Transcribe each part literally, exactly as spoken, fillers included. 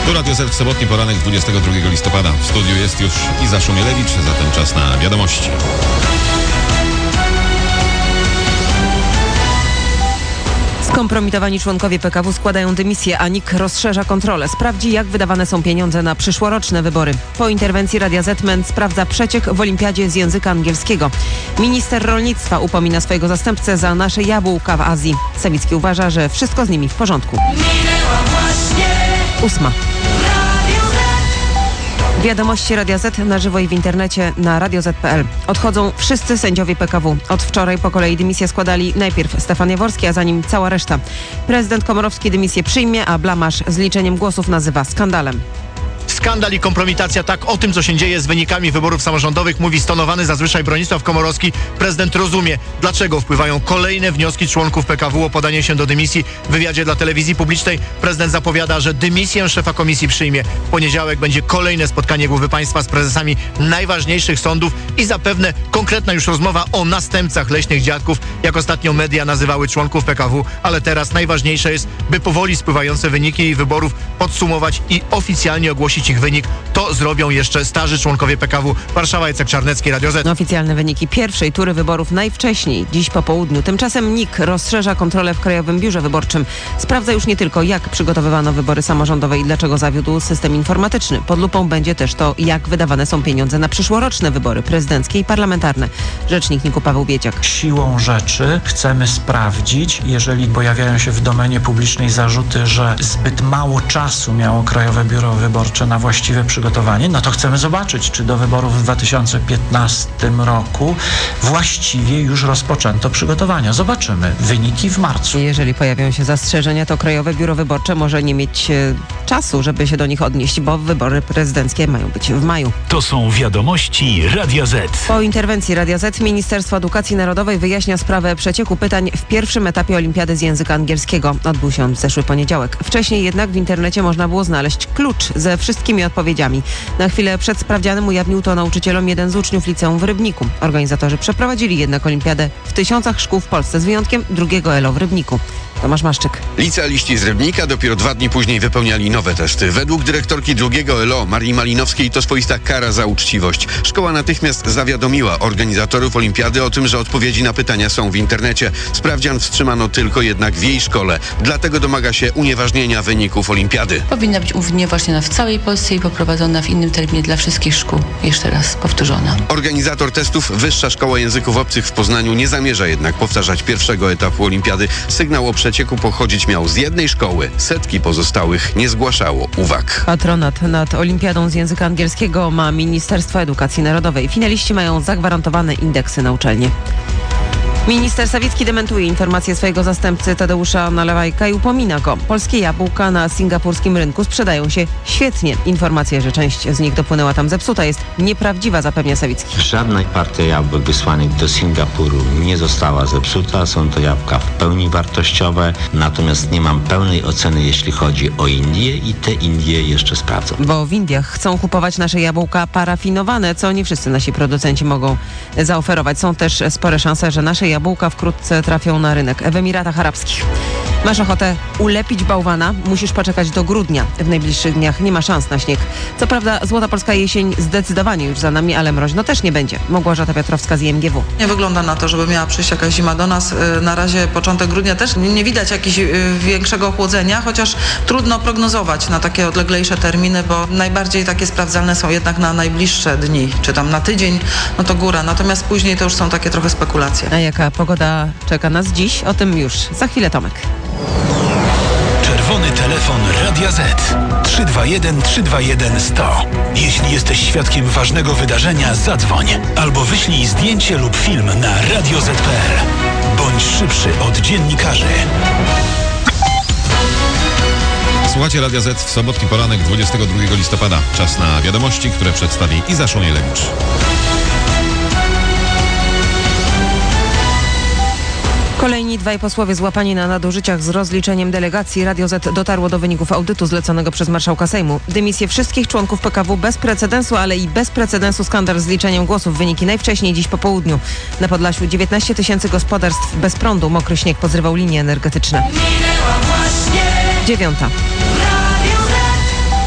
Tu Radio Z w sobotni poranek dwudziestego drugiego listopada. W studiu jest już Iza Szumielewicz, zatem czas na wiadomości. Skompromitowani członkowie P K W składają dymisję, a N I K rozszerza kontrolę. Sprawdzi, jak wydawane są pieniądze na przyszłoroczne wybory. Po interwencji Radia Z M E N sprawdza przeciek w olimpiadzie z języka angielskiego. Minister rolnictwa upomina swojego zastępcę za nasze jabłka w Azji. Sawicki uważa, że wszystko z nimi w porządku. Ósma. Wiadomości Radia Z na żywo i w internecie na radio zet kropka pe el. Odchodzą wszyscy sędziowie P K W. Od wczoraj po kolei dymisję składali najpierw Stefan Jaworski, a za nim cała reszta. Prezydent Komorowski dymisję przyjmie, a blamaż z liczeniem głosów nazywa skandalem. Skandal i kompromitacja, tak o tym, co się dzieje z wynikami wyborów samorządowych, mówi stonowany zazwyczaj Bronisław Komorowski. Prezydent rozumie, dlaczego wpływają kolejne wnioski członków P K W o podanie się do dymisji. W wywiadzie dla telewizji publicznej prezydent zapowiada, że dymisję szefa komisji przyjmie. W poniedziałek będzie kolejne spotkanie głowy państwa z prezesami najważniejszych sądów i zapewne konkretna już rozmowa o następcach leśnych dziadków, jak ostatnio media nazywały członków P K W, ale teraz najważniejsze jest, by powoli spływające wyniki wyborów podsumować i oficjalnie ogłosić ich wynik. To zrobią jeszcze starzy członkowie P K W. Warszawa, Jacek Czarnecki, Radio Z. Oficjalne wyniki pierwszej tury wyborów najwcześniej dziś po południu. Tymczasem N I K rozszerza kontrolę w Krajowym Biurze Wyborczym. Sprawdza już nie tylko, jak przygotowywano wybory samorządowe i dlaczego zawiódł system informatyczny. Pod lupą będzie też to, jak wydawane są pieniądze na przyszłoroczne wybory prezydenckie i parlamentarne. Rzecznik N I K-u Paweł Bieciak. Siłą rzeczy chcemy sprawdzić, jeżeli pojawiają się w domenie publicznej zarzuty, że zbyt mało czasu miało Krajowe Biuro Wyborcze na właściwe przygotowanie, no to chcemy zobaczyć, czy do wyborów w dwa tysiące piętnastym roku właściwie już rozpoczęto przygotowania. Zobaczymy wyniki w marcu. Jeżeli pojawią się zastrzeżenia, to Krajowe Biuro Wyborcze może nie mieć e, czasu, żeby się do nich odnieść, bo wybory prezydenckie mają być w maju. To są wiadomości Radia Z. Po interwencji Radia Z Ministerstwo Edukacji Narodowej wyjaśnia sprawę przecieku pytań w pierwszym etapie olimpiady z języka angielskiego. Odbył się on w zeszły poniedziałek. Wcześniej jednak w internecie można było znaleźć klucz ze wszystkimi odpowiedziami. Na chwilę przed sprawdzianem ujawnił to nauczycielom jeden z uczniów liceum w Rybniku. Organizatorzy przeprowadzili jednak olimpiadę w tysiącach szkół w Polsce, z wyjątkiem drugiego E L O w Rybniku. Tomasz Maszczyk. Licealiści z Rybnika dopiero dwa dni później wypełniali nowe testy. Według dyrektorki drugiego E L O Marii Malinowskiej to swoista kara za uczciwość. Szkoła natychmiast zawiadomiła organizatorów olimpiady o tym, że odpowiedzi na pytania są w internecie. Sprawdzian wstrzymano tylko jednak w jej szkole. Dlatego domaga się unieważnienia wyników olimpiady. Powinna być unieważniona w całej Polsce i poprowadzona w innym terminie dla wszystkich szkół. Jeszcze raz powtórzona. Organizator testów, Wyższa Szkoła Języków Obcych w Poznaniu, nie zamierza jednak powtarzać pierwszego etapu olimpiady. Sygnał o przecieku pochodzić miał z jednej szkoły. Setki pozostałych nie zgłaszało uwag. Patronat nad olimpiadą z języka angielskiego ma Ministerstwo Edukacji Narodowej. Finaliści mają zagwarantowane indeksy na uczelnie. Minister Sawicki dementuje informacje swojego zastępcy Tadeusza Nalewajka i upomina go. Polskie jabłka na singapurskim rynku sprzedają się świetnie. Informacja, że część z nich dopłynęła tam zepsuta, jest nieprawdziwa, zapewnia Sawicki. Żadna partia jabłek wysłanych do Singapuru nie została zepsuta. Są to jabłka w pełni wartościowe, natomiast nie mam pełnej oceny, jeśli chodzi o Indie i te Indie jeszcze sprawdzą. Bo w Indiach chcą kupować nasze jabłka parafinowane, co nie wszyscy nasi producenci mogą zaoferować. Są też spore szanse, że nasze jabłka wkrótce trafią na rynek w Emiratach Arabskich. Masz ochotę ulepić bałwana? Musisz poczekać do grudnia. W najbliższych dniach nie ma szans na śnieg. Co prawda złota polska jesień zdecydowanie już za nami, ale mroźno też nie będzie. Małgorzata Piotrowska z I M G W. Nie wygląda na to, żeby miała przyjść jakaś zima do nas. Na razie początek grudnia też nie widać jakiegoś większego ochłodzenia, chociaż trudno prognozować na takie odleglejsze terminy, bo najbardziej takie sprawdzalne są jednak na najbliższe dni, czy tam na tydzień, no to góra. Natomiast później to już są takie trochę spekulacje. A jaka pogoda czeka nas dziś? O tym już za chwilę Tomek. Czerwony telefon Radia Z. trzy dwa jeden trzy dwa jeden sto. Jeśli jesteś świadkiem ważnego wydarzenia, zadzwoń albo wyślij zdjęcie lub film na radio zet kropka pe el. Bądź szybszy od dziennikarzy. Słuchacie Radia Z w sobotni poranek dwudziestego drugiego listopada. Czas na wiadomości, które przedstawi Iza Szumielewicz. Kolejni dwaj posłowie złapani na nadużyciach z rozliczeniem delegacji. Radio Z dotarło do wyników audytu zleconego przez marszałka Sejmu. Dymisję wszystkich członków P K W bez precedensu, ale i bez precedensu skandal z liczeniem głosów. Wyniki najwcześniej dziś po południu. Na Podlasiu dziewiętnaście tysięcy gospodarstw bez prądu. Mokry śnieg pozrywał linie energetyczne. Dziewiąta.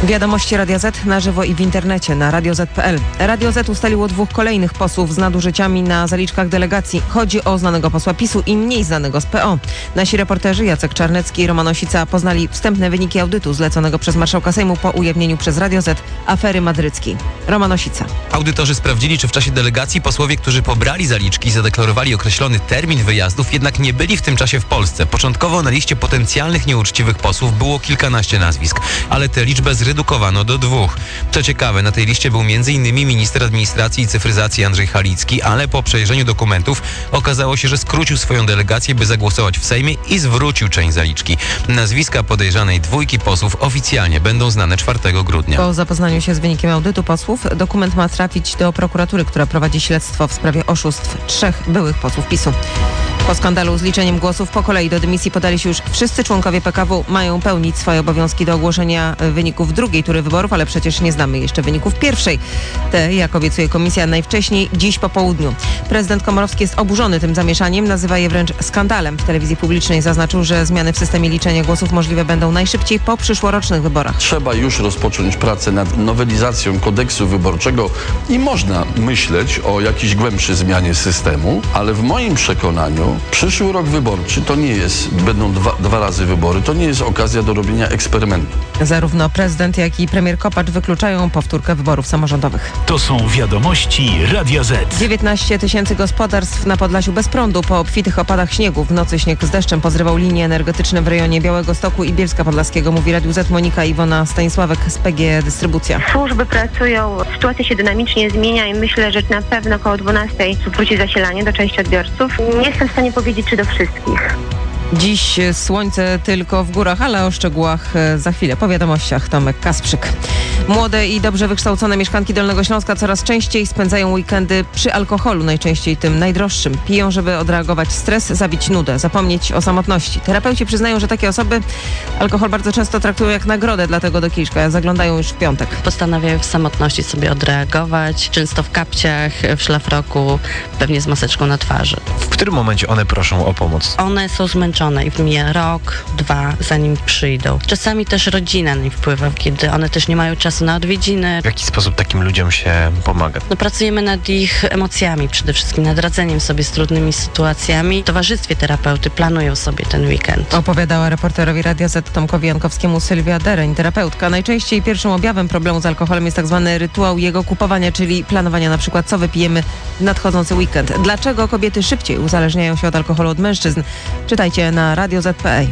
Wiadomości Radia Z na żywo i w internecie na radio zet kropka pe el. Radio Z ustaliło dwóch kolejnych posłów z nadużyciami na zaliczkach delegacji. Chodzi o znanego posła PiSu i mniej znanego z P O. Nasi reporterzy Jacek Czarnecki i Roman Osica poznali wstępne wyniki audytu zleconego przez marszałka Sejmu po ujawnieniu przez Radio Z afery madryckiej. Roman Osica. Audytorzy sprawdzili, czy w czasie delegacji posłowie, którzy pobrali zaliczki i zadeklarowali określony termin wyjazdów, jednak nie byli w tym czasie w Polsce. Początkowo na liście potencjalnych nieuczciwych posłów było kilkanaście nazwisk, ale tę liczbę zredukowano do dwóch. Co ciekawe, na tej liście był m.in. minister administracji i cyfryzacji Andrzej Halicki, ale po przejrzeniu dokumentów okazało się, że skrócił swoją delegację, by zagłosować w Sejmie i zwrócił część zaliczki. Nazwiska podejrzanej dwójki posłów oficjalnie będą znane czwartego grudnia. Po zapoznaniu się z wynikiem audytu posłów, dokument ma trafić do prokuratury, która prowadzi śledztwo w sprawie oszustw trzech byłych posłów PiSu. Po skandalu z liczeniem głosów po kolei do dymisji podali się już wszyscy członkowie P K W. Mają pełnić swoje obowiązki do ogłoszenia wyników drugiej tury wyborów, ale przecież nie znamy jeszcze wyników pierwszej. Te, jak obiecuje komisja, najwcześniej dziś po południu. Prezydent Komorowski jest oburzony tym zamieszaniem, nazywa je wręcz skandalem. W telewizji publicznej zaznaczył, że zmiany w systemie liczenia głosów możliwe będą najszybciej po przyszłorocznych wyborach. Trzeba już rozpocząć pracę nad nowelizacją kodeksu wyborczego i można myśleć o jakiejś głębszej zmianie systemu, ale w moim przekonaniu przyszły rok wyborczy to nie jest, będą dwa, dwa razy wybory, to nie jest okazja do robienia eksperymentu. Zarówno prezydent, jak i premier Kopacz wykluczają powtórkę wyborów samorządowych. To są wiadomości Radia Z. dziewiętnaście tysięcy gospodarstw na Podlasiu bez prądu po obfitych opadach śniegu. W nocy śnieg z deszczem pozrywał linie energetyczne w rejonie Białegostoku i Bielska Podlaskiego, mówi Radiu Z Monika Iwona Stanisławek z P G Dystrybucja. Służby pracują, sytuacja się dynamicznie zmienia i myślę, że na pewno około dwunastej wróci zasilanie do części odbiorców. Nie jestem w stanie powiedzieć, czy do wszystkich. Dziś słońce tylko w górach, ale o szczegółach za chwilę. Po wiadomościach Tomek Kasprzyk. Młode i dobrze wykształcone mieszkanki Dolnego Śląska coraz częściej spędzają weekendy przy alkoholu, najczęściej tym najdroższym. Piją, żeby odreagować stres, zabić nudę, zapomnieć o samotności. Terapeuci przyznają, że takie osoby alkohol bardzo często traktują jak nagrodę, dlatego do kieliszka zaglądają już w piątek. Postanawiają w samotności sobie odreagować, często w kapciach, w szlafroku, pewnie z maseczką na twarzy. W którym momencie one proszą o pomoc? One są zmęczone i mija rok, dwa, zanim przyjdą. Czasami też rodzina na nich wpływa, kiedy one też nie mają czasu na odwiedziny. W jaki sposób takim ludziom się pomaga? No, pracujemy nad ich emocjami, przede wszystkim nad radzeniem sobie z trudnymi sytuacjami. W towarzystwie terapeuty planują sobie ten weekend. Opowiadała reporterowi Radia Z Tomkowi Jankowskiemu Sylwia Dereń, terapeutka. Najczęściej pierwszym objawem problemu z alkoholem jest tak zwany rytuał jego kupowania, czyli planowania na przykład, co wypijemy w nadchodzący weekend. Dlaczego kobiety szybciej uzależniają się od alkoholu od mężczyzn? Czytajcie na radio zet kropka pe el.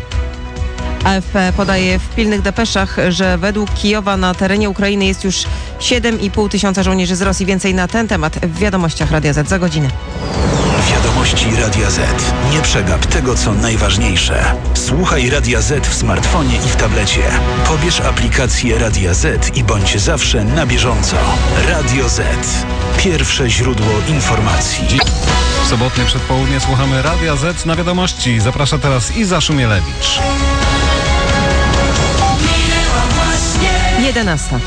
A F P podaje w pilnych depeszach, że według Kijowa na terenie Ukrainy jest już siedem i pół tysiąca żołnierzy z Rosji. Więcej na ten temat w wiadomościach Radia Z za godzinę. Wiadomości Radia Z. Nie przegap tego, co najważniejsze. Słuchaj Radia Z w smartfonie i w tablecie. Pobierz aplikację Radia Z i bądź zawsze na bieżąco. Radio Z. Pierwsze źródło informacji. W sobotnie przedpołudnie słuchamy Radia Z na wiadomości. Zaprasza teraz Iza Szumielewicz. jedenasta.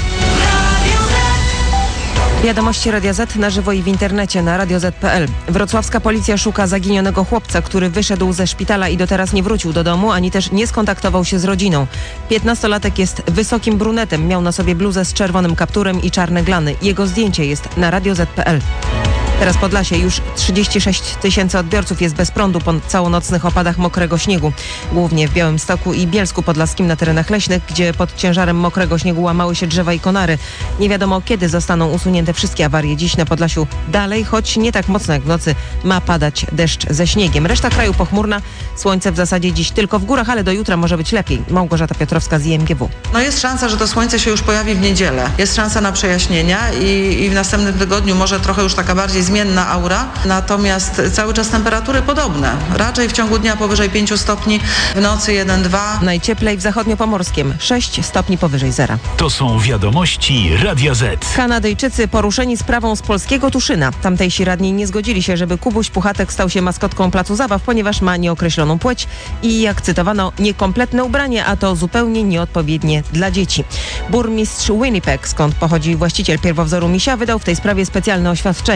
Wiadomości Radia Z na żywo i w internecie na radio zet kropka pe el. Wrocławska policja szuka zaginionego chłopca, który wyszedł ze szpitala i do teraz nie wrócił do domu, ani też nie skontaktował się z rodziną. Piętnastolatek jest wysokim brunetem, miał na sobie bluzę z czerwonym kapturem i czarne glany. Jego zdjęcie jest na radio zet kropka pe el. Teraz Podlasie już trzydzieści sześć tysięcy odbiorców jest bez prądu po całonocnych opadach mokrego śniegu. Głównie w Białymstoku i Bielsku Podlaskim na terenach leśnych, gdzie pod ciężarem mokrego śniegu łamały się drzewa i konary. Nie wiadomo, kiedy zostaną usunięte wszystkie awarie. Dziś na Podlasiu dalej, choć nie tak mocno jak w nocy, ma padać deszcz ze śniegiem. Reszta kraju pochmurna, słońce w zasadzie dziś tylko w górach, ale do jutra może być lepiej. Małgorzata Piotrowska z I M G W. No jest szansa, że to słońce się już pojawi w niedzielę. Jest szansa na przejaśnienia i, i w następnym tygodniu może trochę już taka bardziej zmienna aura, natomiast cały czas temperatury podobne. Raczej w ciągu dnia powyżej pięciu stopni, w nocy jeden dwa. Najcieplej w zachodniopomorskim, sześć stopni powyżej zera. To są wiadomości Radia Z. Kanadyjczycy poruszeni sprawą z polskiego Tuszyna. Tamtejsi radni nie zgodzili się, żeby Kubuś Puchatek stał się maskotką placu zabaw, ponieważ ma nieokreśloną płeć i, jak cytowano, niekompletne ubranie, a to zupełnie nieodpowiednie dla dzieci. Burmistrz Winnipeg, skąd pochodzi właściciel pierwowzoru misia, wydał w tej sprawie specjalne oświadczenie. Podkreślił,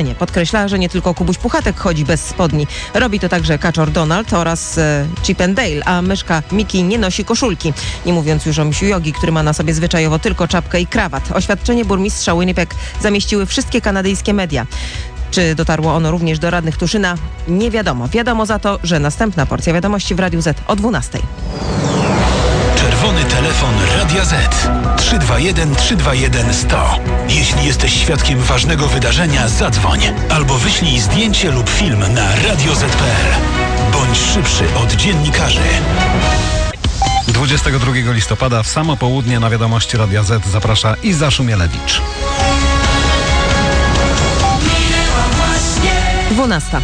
podkreśla, że nie tylko Kubuś Puchatek chodzi bez spodni. Robi to także kaczor Donald oraz e, Chip and Dale, a myszka Miki nie nosi koszulki. Nie mówiąc już o misiu Jogi, który ma na sobie zwyczajowo tylko czapkę i krawat. Oświadczenie burmistrza Winnipeg zamieściły wszystkie kanadyjskie media. Czy dotarło ono również do radnych Tuszyna? Nie wiadomo. Wiadomo za to, że następna porcja wiadomości w Radiu Z o dwunastej. Czerwony telefon Radia Z trzy dwa jeden trzy dwa jeden sto. Jeśli jesteś świadkiem ważnego wydarzenia, zadzwoń albo wyślij zdjęcie lub film na radio zet kropka pe el. Bądź szybszy od dziennikarzy. dwudziestego drugiego listopada w samo południe na wiadomości Radia Z zaprasza Iza Szumielewicz. dwunasta.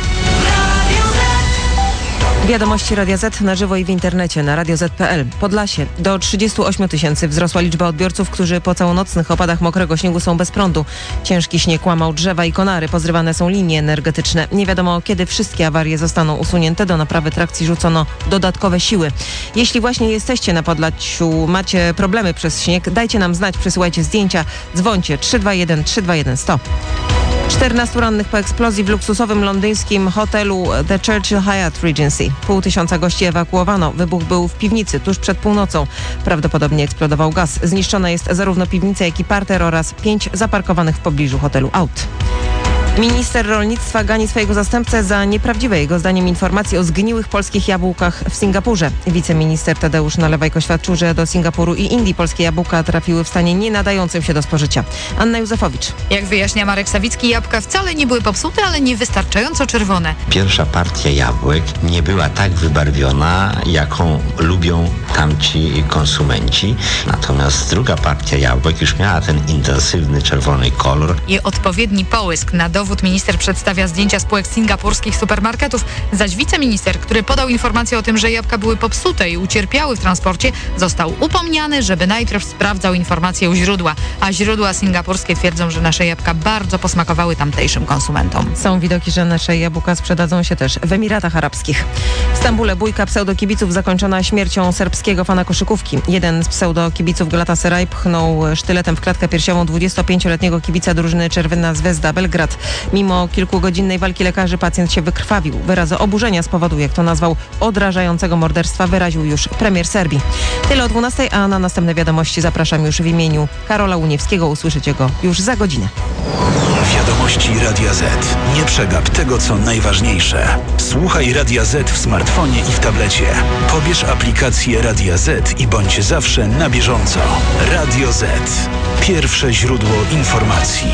Wiadomości Radia Z na żywo i w internecie na radio zet kropka pe el. Podlasie. Do trzydziestu ośmiu tysięcy wzrosła liczba odbiorców, którzy po całonocnych opadach mokrego śniegu są bez prądu. Ciężki śnieg łamał drzewa i konary, pozrywane są linie energetyczne. Nie wiadomo, kiedy wszystkie awarie zostaną usunięte. Do naprawy trakcji rzucono dodatkowe siły. Jeśli właśnie jesteście na Podlasiu, macie problemy przez śnieg, dajcie nam znać, przesyłajcie zdjęcia, dzwońcie trzysta dwadzieścia jeden trzysta dwadzieścia jeden sto. czternastu rannych po eksplozji w luksusowym londyńskim hotelu The Churchill Hyatt Regency. Pół tysiąca gości ewakuowano. Wybuch był w piwnicy tuż przed północą. Prawdopodobnie eksplodował gaz. Zniszczona jest zarówno piwnica, jak i parter oraz pięć zaparkowanych w pobliżu hotelu aut. Minister rolnictwa gani swojego zastępcę za nieprawdziwe jego zdaniem informacje o zgniłych polskich jabłkach w Singapurze. Wiceminister Tadeusz Nalewajko oświadczył, że do Singapuru i Indii polskie jabłka trafiły w stanie nie nadającym się do spożycia. Anna Józefowicz. Jak wyjaśnia Marek Sawicki, jabłka wcale nie były popsute, ale niewystarczająco czerwone. Pierwsza partia jabłek nie była tak wybarwiona, jaką lubią tamci konsumenci. Natomiast druga partia jabłek już miała ten intensywny czerwony kolor. I odpowiedni połysk. Na dowód minister przedstawia zdjęcia spółek singapurskich supermarketów, zaś wiceminister, który podał informację o tym, że jabłka były popsute i ucierpiały w transporcie, został upomniany, żeby najpierw sprawdzał informacje u źródła, a źródła singapurskie twierdzą, że nasze jabłka bardzo posmakowały tamtejszym konsumentom. Są widoki, że nasze jabłka sprzedadzą się też w Emiratach Arabskich. W Stambule bójka pseudokibiców zakończona śmiercią serbskiego fana koszykówki. Jeden z pseudokibiców Galatasaray pchnął sztyletem w klatkę piersiową dwudziestopięcioletniego kibica drużyny Czerwena Zvezda Belgrad. Mimo kilkugodzinnej walki lekarzy pacjent się wykrwawił. Wyrazy oburzenia z powodu, jak to nazwał, odrażającego morderstwa wyraził już premier Serbii. Tyle o dwunastej, a na następne wiadomości zapraszam już w imieniu Karola Uniewskiego. Usłyszycie go już za godzinę. Wiadomości Radia Z. Nie przegap tego, co najważniejsze. Słuchaj Radia Z w smartfonie i w tablecie. Pobierz aplikację Radia Z i bądź zawsze na bieżąco. Radio Z. Pierwsze źródło informacji.